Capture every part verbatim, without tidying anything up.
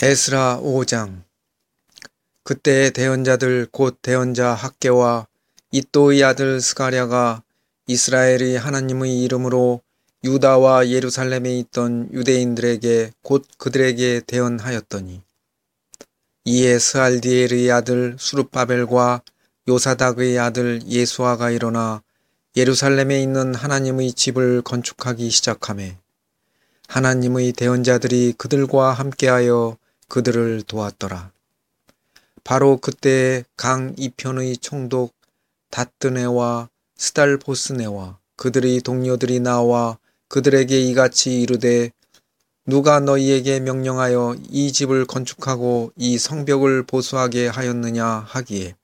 에스라 오 장. 그때 대언자들 곧 대언자 학개와 이또의 아들 스가랴가 이스라엘의 하나님의 이름으로 유다와 예루살렘에 있던 유대인들에게 곧 그들에게 대언하였더니, 이에 스알디엘의 아들 수룹바벨과 요사닥의 아들 예수아가 일어나 예루살렘에 있는 하나님의 집을 건축하기 시작하매 하나님의 대언자들이 그들과 함께하여 그들을 도왔더라. 바로 그때 강 이편의 총독 닷드네와 스달보스네와 그들의 동료들이 나와 그들에게 이같이 이르되, 누가 너희에게 명령하여 이 집을 건축하고 이 성벽을 보수하게 하였느냐 하기에,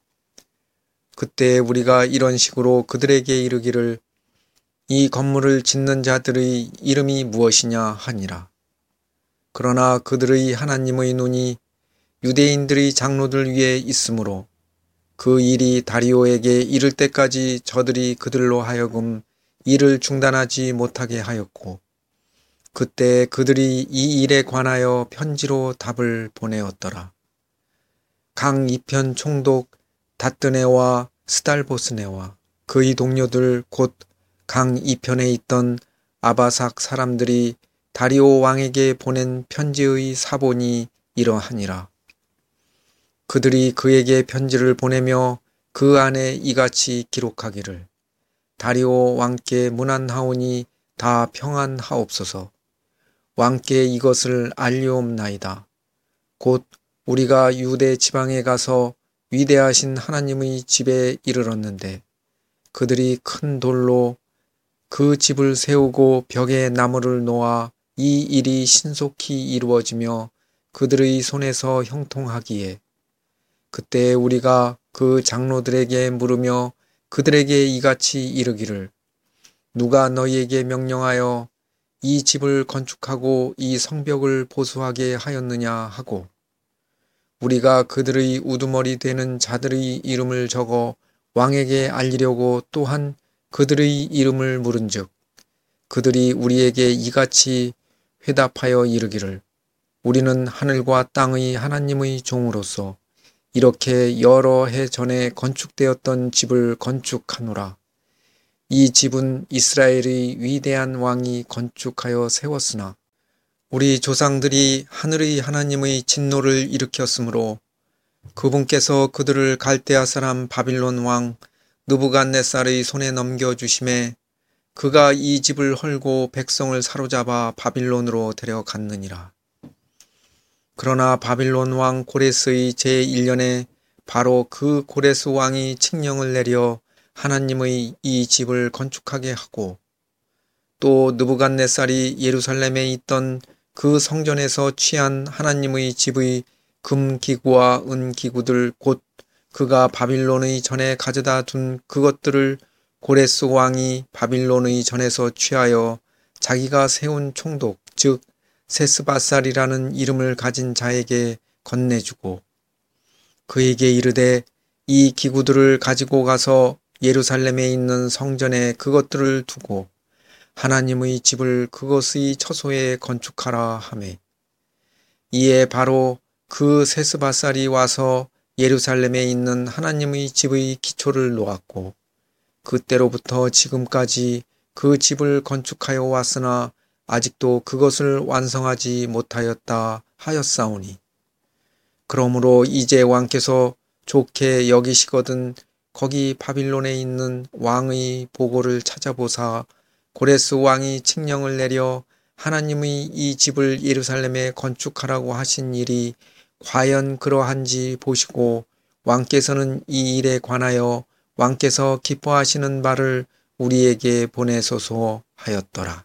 그때 우리가 이런 식으로 그들에게 이르기를, 이 건물을 짓는 자들의 이름이 무엇이냐 하니라. 그러나 그들의 하나님의 눈이 유대인들의 장로들 위에 있으므로 그 일이 다리오에게 이를 때까지 저들이 그들로 하여금 일을 중단하지 못하게 하였고, 그때 그들이 이 일에 관하여 편지로 답을 보내었더라. 강 이편 총독 닷드네와 스달보스네와 그의 동료들 곧 강 이편에 있던 아바삭 사람들이 다리오 왕에게 보낸 편지의 사본이 이러하니라. 그들이 그에게 편지를 보내며 그 안에 이같이 기록하기를, 다리오 왕께 문안하오니 다 평안하옵소서. 왕께 이것을 알리옵나이다. 곧 우리가 유대 지방에 가서 위대하신 하나님의 집에 이르렀는데 그들이 큰 돌로 그 집을 세우고 벽에 나무를 놓아 이 일이 신속히 이루어지며 그들의 손에서 형통하기에, 그때 우리가 그 장로들에게 물으며 그들에게 이같이 이르기를, 누가 너희에게 명령하여 이 집을 건축하고 이 성벽을 보수하게 하였느냐 하고, 우리가 그들의 우두머리 되는 자들의 이름을 적어 왕에게 알리려고 또한 그들의 이름을 물은즉, 그들이 우리에게 이같이 회답하여 이르기를, 우리는 하늘과 땅의 하나님의 종으로서 이렇게 여러 해 전에 건축되었던 집을 건축하노라. 이 집은 이스라엘의 위대한 왕이 건축하여 세웠으나 우리 조상들이 하늘의 하나님의 진노를 일으켰으므로 그분께서 그들을 갈대아 사람 바빌론 왕 느부갓네살의 손에 넘겨주심에 그가 이 집을 헐고 백성을 사로잡아 바빌론으로 데려갔느니라. 그러나 바빌론 왕 고레스의 제일 년에 바로 그 고레스 왕이 칙령을 내려 하나님의 이 집을 건축하게 하고, 또 느부갓네살이 예루살렘에 있던 그 성전에서 취한 하나님의 집의 금기구와 은기구들 곧 그가 바빌론의 전에 가져다 둔 그것들을 고레스 왕이 바빌론의 전에서 취하여 자기가 세운 총독 즉 세스바살이라는 이름을 가진 자에게 건네주고, 그에게 이르되, 이 기구들을 가지고 가서 예루살렘에 있는 성전에 그것들을 두고 하나님의 집을 그것의 처소에 건축하라 하매, 이에 바로 그 세스바살이 와서 예루살렘에 있는 하나님의 집의 기초를 놓았고, 그때로부터 지금까지 그 집을 건축하여 왔으나 아직도 그것을 완성하지 못하였다 하였사오니, 그러므로 이제 왕께서 좋게 여기시거든 거기 바빌론에 있는 왕의 보고를 찾아보사 고레스 왕이 칙령을 내려 하나님의 이 집을 예루살렘에 건축하라고 하신 일이 과연 그러한지 보시고, 왕께서는 이 일에 관하여 왕께서 기뻐하시는 바를 우리에게 보내소서 하였더라.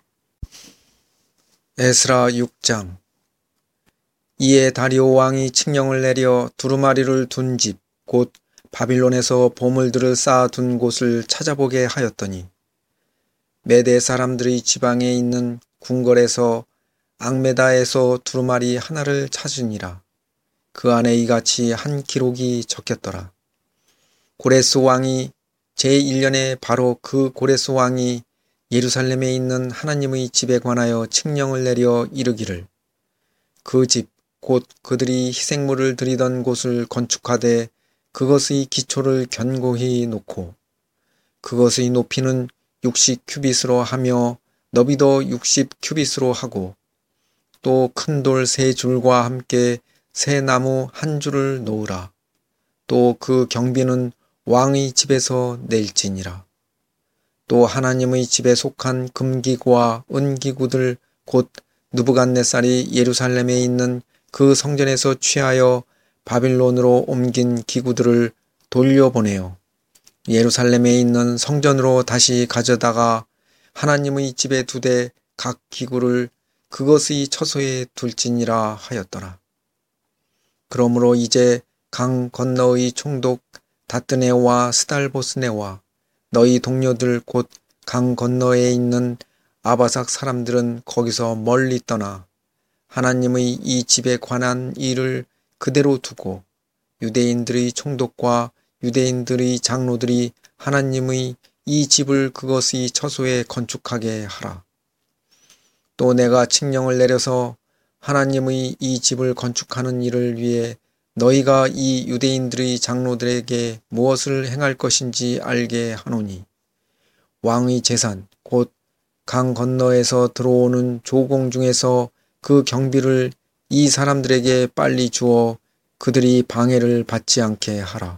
에스라 육 장. 이에 다리오 왕이 칙령을 내려 두루마리를 둔 집 곧 바빌론에서 보물들을 쌓아둔 곳을 찾아보게 하였더니, 메대 사람들의 지방에 있는 궁궐에서 앙메다에서 두루마리 하나를 찾으니라. 그 안에 이같이 한 기록이 적혔더라. 고레스 왕이 제일 년에 바로 그 고레스 왕이 예루살렘에 있는 하나님의 집에 관하여 칙령을 내려 이르기를, 그 집 곧 그들이 희생물을 드리던 곳을 건축하되 그것의 기초를 견고히 놓고 그것의 높이는 육십 큐빗으로 하며 너비도 육십 큐빗으로 하고 또 큰 돌 세 줄과 함께 새 나무 한 줄을 놓으라. 또 그 경비는 왕의 집에서 낼지니라. 또 하나님의 집에 속한 금기구와 은기구들 곧 느부갓네살이 예루살렘에 있는 그 성전에서 취하여 바빌론으로 옮긴 기구들을 돌려보내어 예루살렘에 있는 성전으로 다시 가져다가 하나님의 집에 두되 각 기구를 그것의 처소에 둘지니라 하였더라. 그러므로 이제 강 건너의 총독 다뜨네와 스달보스네와 너희 동료들 곧 강 건너에 있는 아바삭 사람들은 거기서 멀리 떠나 하나님의 이 집에 관한 일을 그대로 두고 유대인들의 총독과 유대인들의 장로들이 하나님의 이 집을 그것의 처소에 건축하게 하라. 또 내가 칙령을 내려서 하나님의 이 집을 건축하는 일을 위해 너희가 이 유대인들의 장로들에게 무엇을 행할 것인지 알게 하노니 왕의 재산 곧 강 건너에서 들어오는 조공 중에서 그 경비를 이 사람들에게 빨리 주어 그들이 방해를 받지 않게 하라.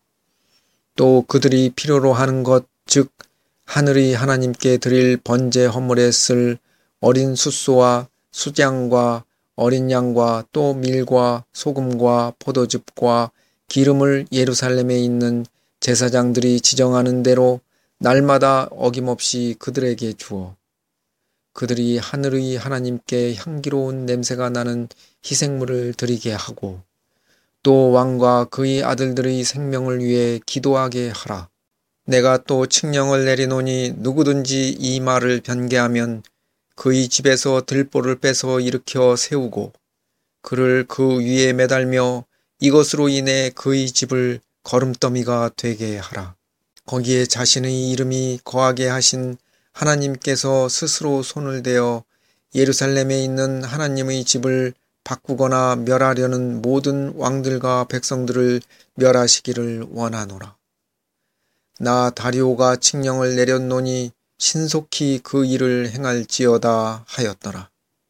또 그들이 필요로 하는 것 즉 하늘의 하나님께 드릴 번제 헌물에 쓸 어린 숫소와 수장과 어린 양과 또 밀과 소금과 포도즙과 기름을 예루살렘에 있는 제사장들이 지정하는 대로 날마다 어김없이 그들에게 주어 그들이 하늘의 하나님께 향기로운 냄새가 나는 희생물을 드리게 하고 또 왕과 그의 아들들의 생명을 위해 기도하게 하라. 내가 또 칙령을 내리노니 누구든지 이 말을 변개하면 그의 집에서 들보를 빼서 일으켜 세우고 그를 그 위에 매달며 이것으로 인해 그의 집을 거름더미가 되게 하라. 거기에 자신의 이름이 거하게 하신 하나님께서 스스로 손을 대어 예루살렘에 있는 하나님의 집을 바꾸거나 멸하려는 모든 왕들과 백성들을 멸하시기를 원하노라. 나 다리오가 칙령을 내렸노니 신속히 그 일을 행할지어다 하였더라.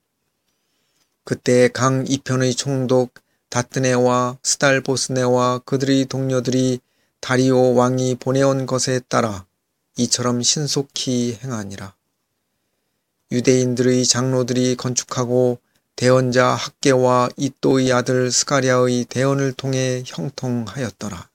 그때 강 이편의 총독 다뜨네와 스달보스네와 그들의 동료들이 다리오 왕이 보내온 것에 따라 이처럼 신속히 행하니라. 유대인들의 장로들이 건축하고 대언자 학개와 이또의 아들 스가랴의 대언을 통해 형통하였더라.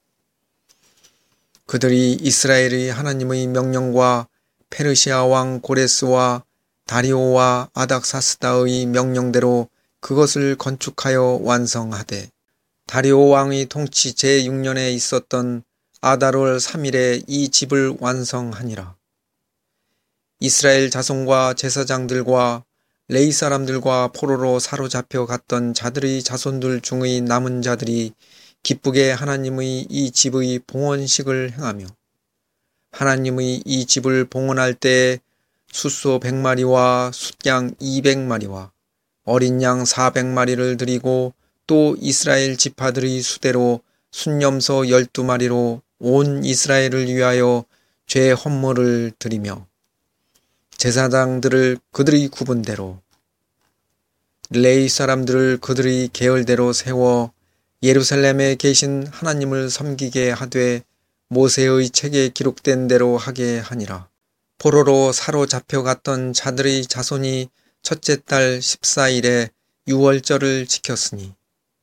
그들이 이스라엘의 하나님의 명령과 페르시아 왕 고레스와 다리오와 아닥사스다의 명령대로 그것을 건축하여 완성하되 다리오 왕의 통치 제육 년에 있었던 아달월 삼 일에 이 집을 완성하니라. 이스라엘 자손과 제사장들과 레위 사람들과 포로로 사로잡혀 갔던 자들의 자손들 중의 남은 자들이 기쁘게 하나님의 이 집의 봉헌식을 행하며 하나님의 이 집을 봉헌할 때에 숫소 백 마리와 숫양 이백 마리와 어린 양 사백 마리를 드리고 또 이스라엘 지파들의 수대로 순염소 열두 마리로 온 이스라엘을 위하여 죄 헌물을 드리며 제사장들을 그들의 구분대로 레위 사람들을 그들의 계열대로 세워 예루살렘에 계신 하나님을 섬기게 하되 모세의 책에 기록된 대로 하게 하니라. 포로로 사로잡혀 갔던 자들의 자손이 첫째 달 십사 일에 유월절을 지켰으니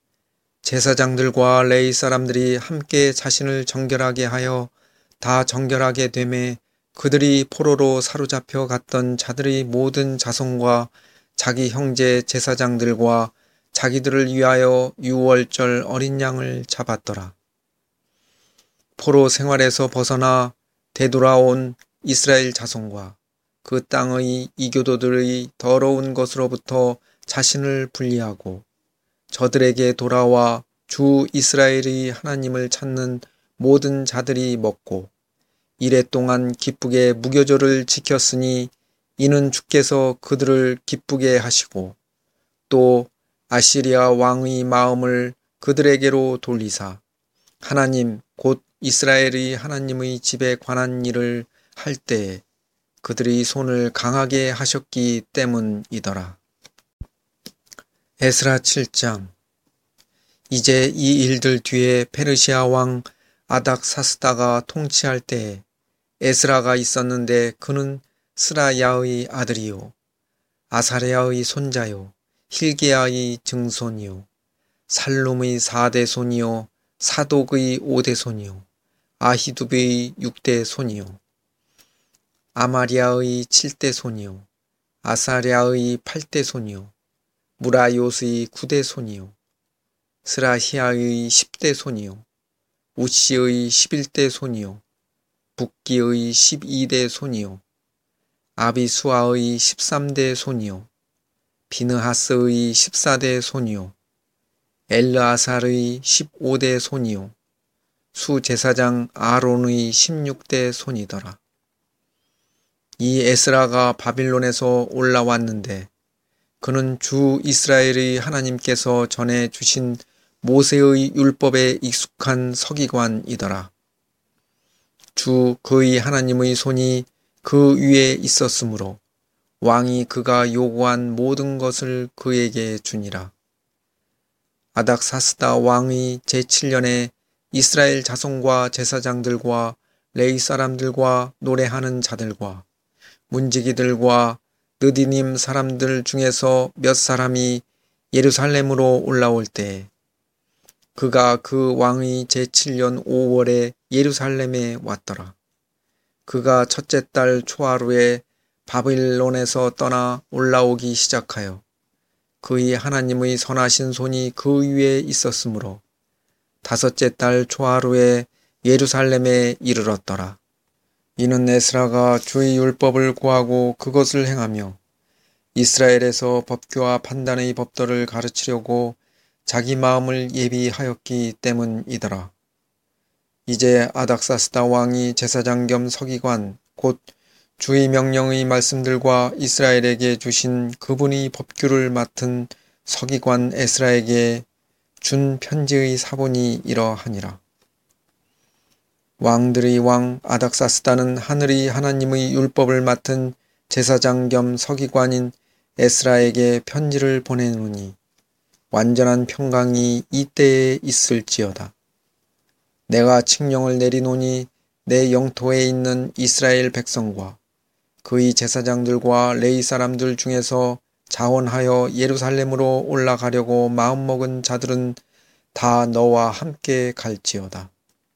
제사장들과 레위 사람들이 함께 자신을 정결하게 하여 다 정결하게 되매 그들이 포로로 사로잡혀 갔던 자들의 모든 자손과 자기 형제 제사장들과 자기들을 위하여 유월절 어린 양을 잡았더라. 포로 생활에서 벗어나 되돌아온 이스라엘 자손과 그 땅의 이교도들의 더러운 것으로부터 자신을 분리하고 저들에게 돌아와 주 이스라엘의 하나님을 찾는 모든 자들이 먹고 이래 동안 기쁘게 무교절을 지켰으니 이는 주께서 그들을 기쁘게 하시고 또 아시리아 왕의 마음을 그들에게로 돌리사 하나님 곧 이스라엘의 하나님의 집에 관한 일을 할 때에 그들의 손을 강하게 하셨기 때문이더라. 에스라 칠 장. 이제 이 일들 뒤에 페르시아 왕 아닥사스다가 통치할 때에 에스라가 있었는데 그는 스라야의 아들이요 아사랴의 손자요 힐기야의 증손이요 살룸의 사대 손이요 사독의 오대 손이요 아히두베의 육대 손이요 아마리아의 칠대 손이요 아사랴의 팔대 손이요 무라요스의 구대 손이요 스라히아의 십대 손이요 우시의 십일대 손이요 붓기의 십이대 손이요 아비수아의 십삼대 손이요 비느하스의 십사대 손이요 엘르아살의 십오대 손이요 수제사장 아론의 십육대 손이더라. 이 에스라가 바빌론에서 올라왔는데 그는 주 이스라엘의 하나님께서 전해 주신 모세의 율법에 익숙한 서기관이더라. 주 그의 하나님의 손이 그 위에 있었으므로 왕이 그가 요구한 모든 것을 그에게 주니라. 아닥사스다 왕의 제칠 년에 이스라엘 자손과 제사장들과 레위 사람들과 노래하는 자들과 문지기들과 느디님 사람들 중에서 몇 사람이 예루살렘으로 올라올 때 그가 그 왕의 제칠 년 오월에 예루살렘에 왔더라. 그가 첫째 달 초하루에 바빌론에서 떠나 올라오기 시작하여 그의 하나님의 선하신 손이 그 위에 있었으므로 다섯째 달 초하루에 예루살렘에 이르렀더라. 이는 에스라가 주의 율법을 구하고 그것을 행하며 이스라엘에서 법규와 판단의 법도를 가르치려고 자기 마음을 예비하였기 때문이더라. 이제 아닥사스다 왕이 제사장 겸 서기관 곧 주의 명령의 말씀들과 이스라엘에게 주신 그분의 법규를 맡은 서기관 에스라에게 준 편지의 사본이 이러하니라. 왕들의 왕 아닥사스다는 하늘의 하나님의 율법을 맡은 제사장 겸 서기관인 에스라에게 편지를 보내노니 완전한 평강이 이때에 있을지어다. 내가 칙령을 내리노니 내 영토에 있는 이스라엘 백성과 그의 제사장들과 레위 사람들 중에서 자원하여 예루살렘으로 올라가려고 마음먹은 자들은 다 너와 함께 갈지어다.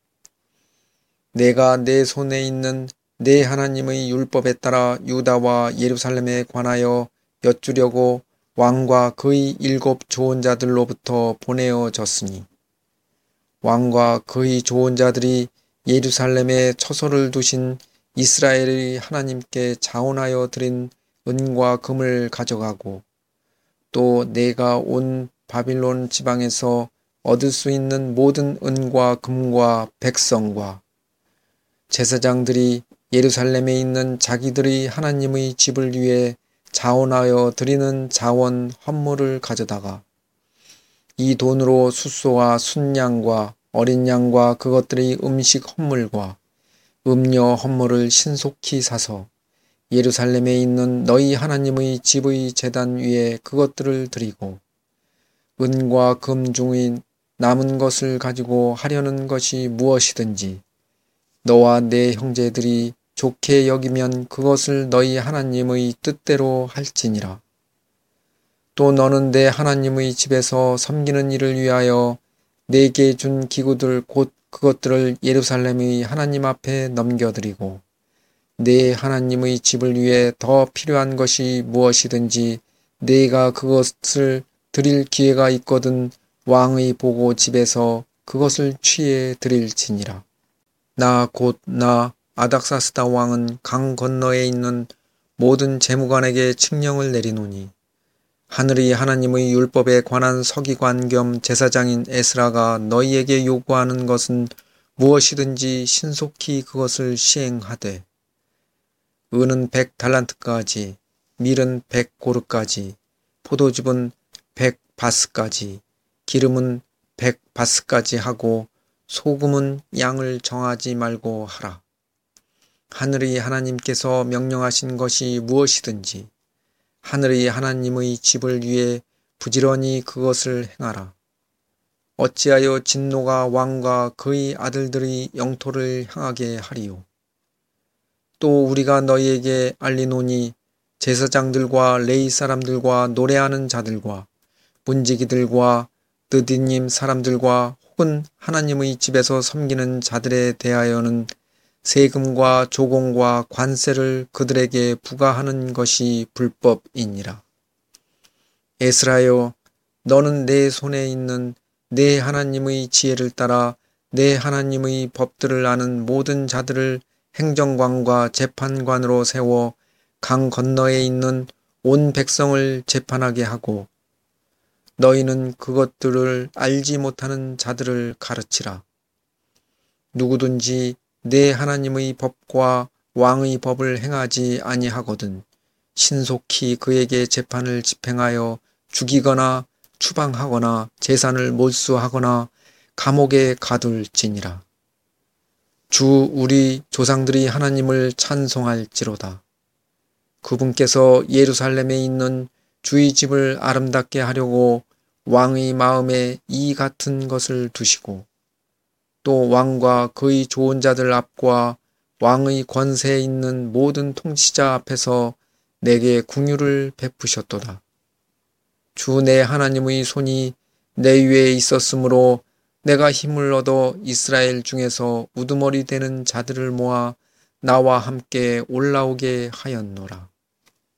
내가 내 손에 있는 내 하나님의 율법에 따라 유다와 예루살렘에 관하여 여쭈려고 왕과 그의 일곱 조언자들로부터 보내어졌으니 왕과 그의 조언자들이 예루살렘에 처소를 두신 이스라엘의 하나님께 자원하여 드린 은과 금을 가져가고 또 내가 온 바빌론 지방에서 얻을 수 있는 모든 은과 금과 백성과 제사장들이 예루살렘에 있는 자기들의 하나님의 집을 위해 자원하여 드리는 자원 헌물을 가져다가 이 돈으로 숫소와 순양과 어린 양과 그것들의 음식 헌물과 음료 헌물을 신속히 사서 예루살렘에 있는 너희 하나님의 집의 제단 위에 그것들을 드리고 은과 금 중의 남은 것을 가지고 하려는 것이 무엇이든지 너와 내 형제들이 좋게 여기면 그것을 너희 하나님의 뜻대로 할지니라. 또 너는 내 하나님의 집에서 섬기는 일을 위하여 내게 준 기구들 곧 그것들을 예루살렘의 하나님 앞에 넘겨드리고 내 하나님의 집을 위해 더 필요한 것이 무엇이든지 내가 그것을 드릴 기회가 있거든 왕의 보고 집에서 그것을 취해 드릴지니라. 나 곧 나 아닥사스다 왕은 강 건너에 있는 모든 재무관에게 칙령을 내리노니 하늘의 하나님의 율법에 관한 서기관 겸 제사장인 에스라가 너희에게 요구하는 것은 무엇이든지 신속히 그것을 시행하되 은은 백 달란트까지 밀은 백 고르까지 포도즙은 백 바스까지, 기름은 백 바스까지 하고 소금은 양을 정하지 말고 하라. 하늘의 하나님께서 명령하신 것이 무엇이든지 하늘의 하나님의 집을 위해 부지런히 그것을 행하라. 어찌하여 진노가 왕과 그의 아들들의 영토를 향하게 하리요. 또 우리가 너희에게 알리노니 제사장들과 레위 사람들과 노래하는 자들과 문지기들과 느디님 사람들과 혹은 하나님의 집에서 섬기는 자들에 대하여는 세금과 조공과 관세를 그들에게 부과하는 것이 불법이니라. 에스라여, 너는 내 손에 있는 내 하나님의 지혜를 따라 내 하나님의 법들을 아는 모든 자들을 행정관과 재판관으로 세워 강 건너에 있는 온 백성을 재판하게 하고 너희는 그것들을 알지 못하는 자들을 가르치라. 누구든지 내 하나님의 법과 왕의 법을 행하지 아니하거든 신속히 그에게 재판을 집행하여 죽이거나 추방하거나 재산을 몰수하거나 감옥에 가둘지니라. 주 우리 조상들이 하나님을 찬송할지로다. 그분께서 예루살렘에 있는 주의 집을 아름답게 하려고 왕의 마음에 이 같은 것을 두시고 또 왕과 그의 좋은 자들 앞과 왕의 권세에 있는 모든 통치자 앞에서 내게 궁유를 베푸셨도다. 주 내 하나님의 손이 내 위에 있었으므로 내가 힘을 얻어 이스라엘 중에서 우두머리 되는 자들을 모아 나와 함께 올라오게 하였노라.